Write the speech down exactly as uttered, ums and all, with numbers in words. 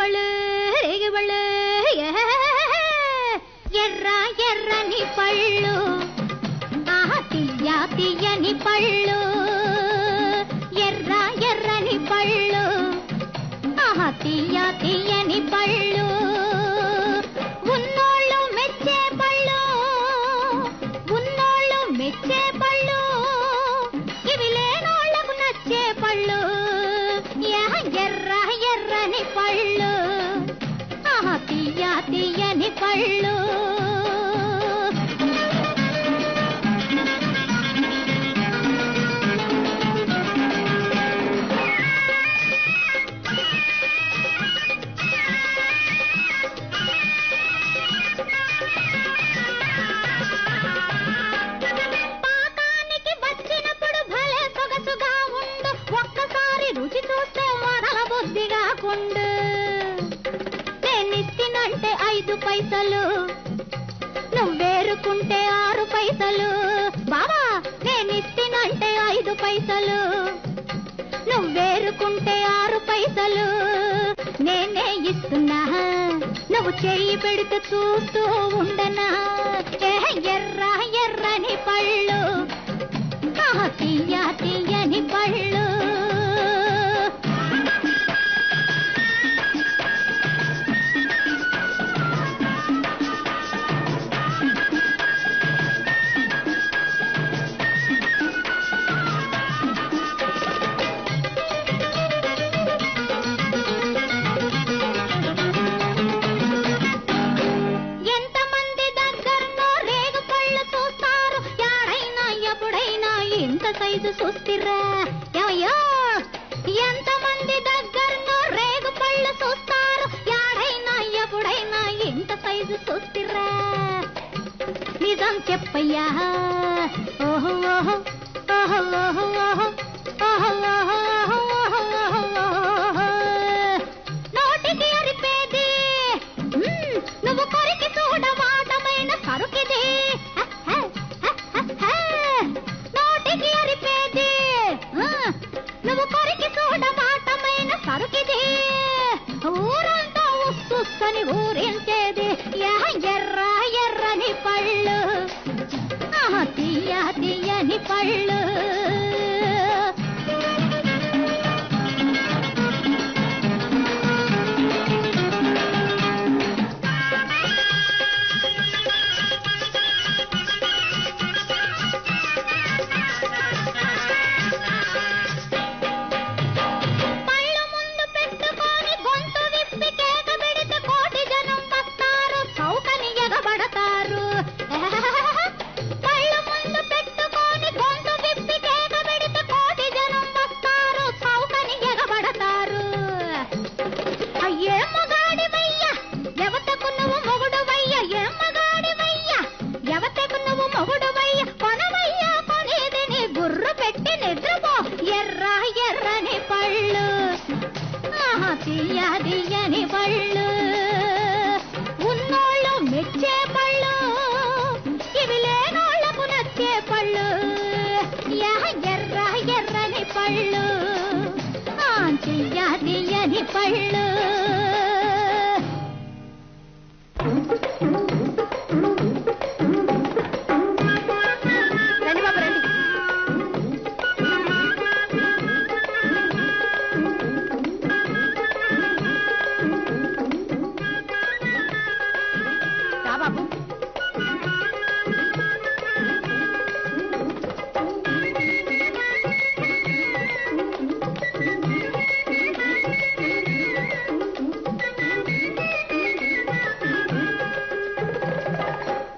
రేగిపళ్ళు రేగిపళ్ళు ఎర్ర ఎర్రని పళ్ళు ఆహా తీయ తీయని పళ్ళు ఎర్ర ఎర్రని పళ్ళు ఆహా తీయ తీయని పళ్ళు ఉన్నోళ్ళు మెచ్చే పళ్ళు ఉన్నోళ్ళు మెచ్చే పళ్ళు ఇవి లేనోళ్లకు నచ్చే పళ్ళు ఎర్ర ఎర్రని పళ్ళు ఆహా తీయ తీయని పళ్ళు పాకానికి వచ్చినప్పుడు భలే సొగసుగా ఉండు ఒక్కసారి రుచి చూస్తే వదల బుద్ధిగా కుండు నేనిస్తినంటే ఐదు పైసలు నువ్వేరుకుంటే ఆరు పైసలు బాబా నేనిస్తినంటే ఐదు పైసలు నువ్వేరుకుంటే ఆరు పైసలు నేనే ఇస్తున్నా నువ్వు చెయ్యి పెడితే చూస్తూ ఉండనా ఎర్ర ఎర్రని పళ్ళు తీయ తీయని పళ్ళు సైజు చూస్తురా ఏమయ్యో ఎంతమంది దగ్గరనో రేగు పళ్ళు చూస్తారు యాడైనా ఎప్పుడైనా ఇంత సైజు చూస్తురా నిజం చెప్పయ్యా ఓహో ఓహో ఓహో ఓహో ఓహో ఓహో ఓహో నోటికి అరిపేది నువ్వు కొరికి చూడవాటమైన సరుకిది నువ్వు కొరికి చూడవాటమైన సరుకిది ఊరంతా ఉస్సుని ఊరించేది ఎర్ర ఎర్రని పళ్ళు తీయ తీయని పళ్ళు తీయ తీయని పళ్ళు ఉన్నోళ్ళు మెచ్చే పళ్ళు ఇవి లేనోళ్లకు నచ్చే పళ్ళు ఎర్ర ఎర్రని పళ్ళు తీయ తీయని పళ్ళు